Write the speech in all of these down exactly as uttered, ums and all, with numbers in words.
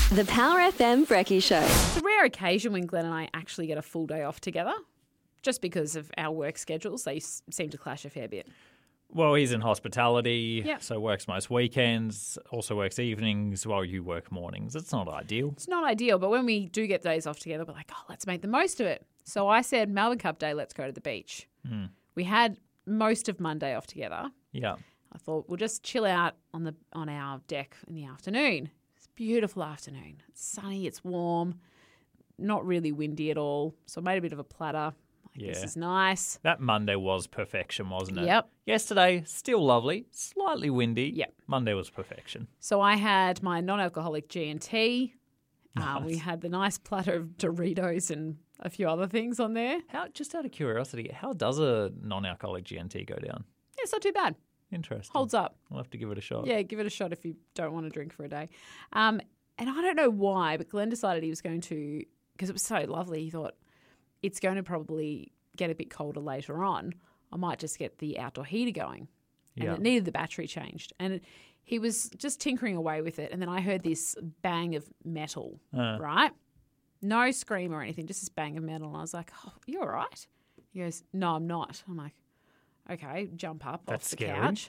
The Power F M Brekkie Show. It's a rare occasion when Glenn and I actually get a full day off together, just because of our work schedules. They s- seem to clash a fair bit. Well, he's in hospitality, Yep. so works most weekends, also works evenings while you work mornings. It's not ideal. It's not ideal, but when we do get days off together, we're like, oh, let's make the most of it. So I said, Melbourne Cup Day, let's go to the beach. Mm. We had most of Monday off together. Yeah. I thought we'll just chill out on the on our deck in the afternoon. It's a beautiful afternoon. It's sunny, it's warm, not really windy at all. So I made a bit of a platter. Like, Yeah. This is nice. That Monday was perfection, wasn't it? Yep. Yesterday, still lovely, slightly windy. Yep. Monday was perfection. So I had my non-alcoholic G and T. Uh, Nice. we had the nice platter of Doritos and a few other things on there. How? Just out of curiosity, how does a non-alcoholic G N T go down? Yeah, it's not too bad. Interesting. Holds up. I'll have to give it a shot. Yeah, give it a shot if you don't want to drink for a day. Um, and I don't know why, but Glenn decided he was going to, because it was so lovely, he thought it's going to probably get a bit colder later on. I might just get the outdoor heater going. And Yeah. it needed the battery changed. And it, he was just tinkering away with it. And then I heard this bang of metal, Uh. right? No scream or anything, just this bang of metal. And I was like, oh, you all right? He goes, no, I'm not. I'm like, okay, jump up That's off the scary. couch.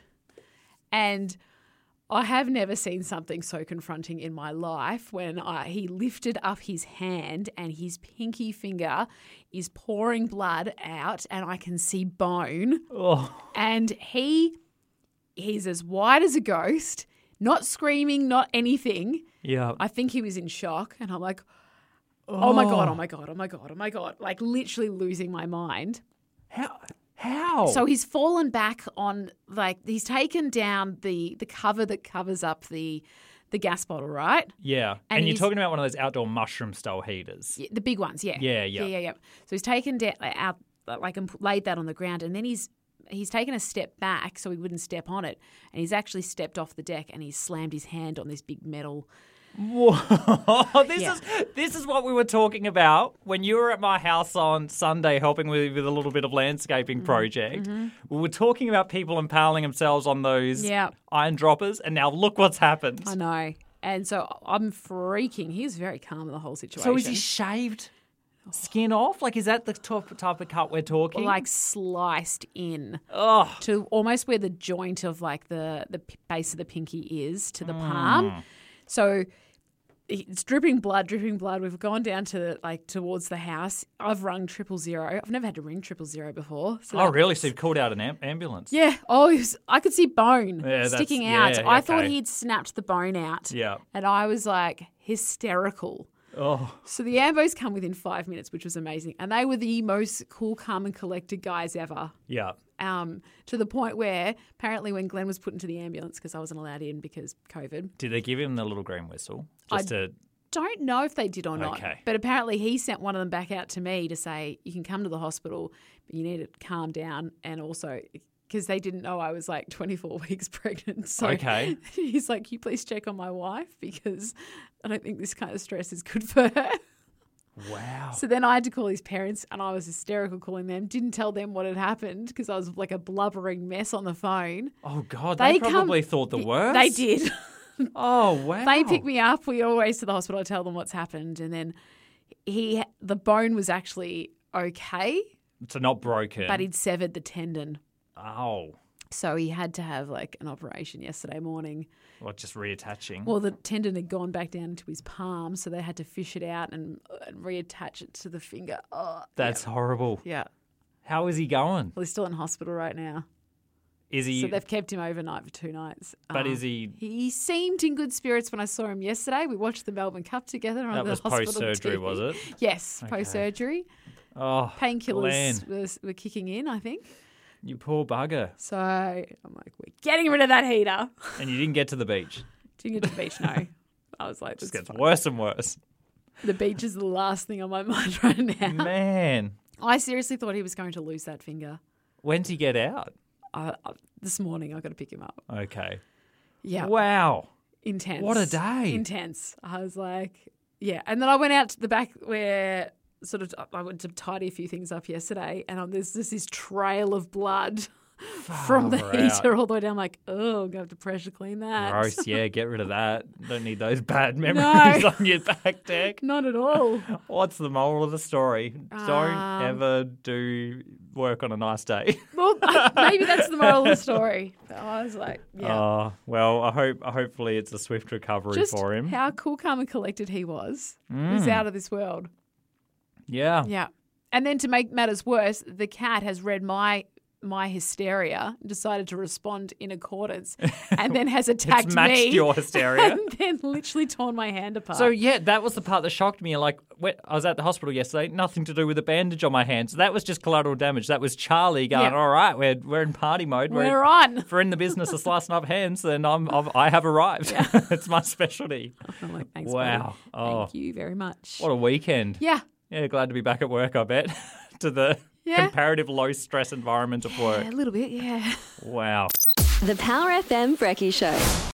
And I have never seen something so confronting in my life when I, he lifted up his hand and his pinky finger is pouring blood out and I can see bone. Oh, And he he's as white as a ghost, not screaming, not anything. yeah. I think he was in shock and I'm like, oh my God, oh my God, oh my God, oh my God, like literally losing my mind. How? How? So he's fallen back on, like, he's taken down the the cover that covers up the the gas bottle, right? yeah. and And, you're he's- talking about one of those outdoor mushroom style heaters. Yeah, the big ones, yeah. Yeah, yeah. Yeah, yeah, yeah. So he's taken da- out, like, and laid that on the ground, and then he's he's taken a step back so he wouldn't step on it, and he's actually stepped off the deck and he's slammed his hand on this big metal. Whoa! This Yeah. is this is what we were talking about when you were at my house on Sunday helping with, with a little bit of landscaping Mm-hmm. project. We were talking about people impaling themselves on those Yeah. iron droppers, and now look what's happened. I know. And so I'm freaking. He's very calm in the whole situation. So is he shaved skin off? Like, is that the top, type of cut we're talking? like sliced in oh, to almost where the joint of like the, the p- base of the pinky is to the Mm. palm. So it's dripping blood, dripping blood. We've gone down to like towards the house. I've rung triple zero. I've never had to ring triple zero before. So oh, that- really? So you've called out an am- ambulance? Yeah. Oh, it was, I could see bone Yeah, that's- sticking out. yeah, I thought okay. he'd snapped the bone out. Yeah. And I was like hysterical. Oh, So the Ambos come within five minutes, which was amazing. And they were the most cool, calm and collected guys ever. yeah. Um, to the point where apparently when Glenn was put into the ambulance because I wasn't allowed in because COVID, Did they give him the little green whistle just to? don't know if they did or not. Okay. But apparently he sent one of them back out to me to say, you can come to the hospital, but you need to calm down. And also because they didn't know I was like twenty-four weeks pregnant. So Okay. he's like, can you please check on my wife because I don't think this kind of stress is good for her. Wow. So then I had to call his parents and I was hysterical calling them. Didn't tell them what had happened because I was like a blubbering mess on the phone. Oh God, they, They probably come- thought the worst. They did. Oh wow. They pick me up. We always to the hospital. I tell them what's happened. And then he, the bone was actually okay, So not broken. but he'd severed the tendon. Oh, So he had to have like an operation yesterday morning. well, just reattaching. Well, the tendon had gone back down into his palm, so they had to fish it out and, and reattach it to the finger. Oh, That's horrible. yeah. How is he going? Well, he's still in hospital right now. Is he? So they've kept him overnight for two nights. but Um, is he? He seemed in good spirits when I saw him yesterday. We watched the Melbourne Cup together on That the was hospital post surgery, T V. was it? Yes, Okay. post surgery. Oh, Painkillers Glenn, was, were kicking in, I think. you poor bugger. So I'm like, we're getting rid of that heater. And you didn't get to the beach. Didn't get to the beach, no. I was like, It just this gets fine. worse and worse. The beach is the last thing on my mind right now. Man, I seriously thought he was going to lose that finger. when'd he get out? I, I, this morning, I got to pick him up. Okay. Yeah. Wow. Intense. What a day. Intense. I was like, yeah. And then I went out to the back where sort of I went to tidy a few things up yesterday and um, there's just this trail of blood from the Far out. heater all the way down. I'm like, oh, I'm going to have to pressure clean that. Gross, yeah, get rid of that. Don't need those bad memories No. on your back deck. Not at all. What's the moral of the story? Don't Um, ever do work on a nice day. Well, maybe that's the moral of the story. But I was like, yeah. Oh, well, I hope hopefully it's a swift recovery Just for him. how cool, calm and collected he was. Mm. He was out of this world. Yeah. Yeah. And then to make matters worse, the cat has read my my hysteria, decided to respond in accordance, and then has attacked It's matched me. your hysteria. And then literally torn my hand apart. So, yeah, that was the part that shocked me. Like, when I was at the hospital yesterday, nothing to do with a bandage on my hand. So that was just collateral damage. That was Charlie going, Yeah. all right, we're, we're in party mode. We're on. If we're in the business of slicing up hands, then I'm, I've, I have arrived. It's my specialty. I'm like, thanks, Wow. buddy. Oh. Thank you very much. What a weekend. Yeah. Yeah, glad to be back at work, I bet, to the Yeah. comparative low-stress environment of work. A little bit, yeah. Wow. The Power F M Brekkie Show.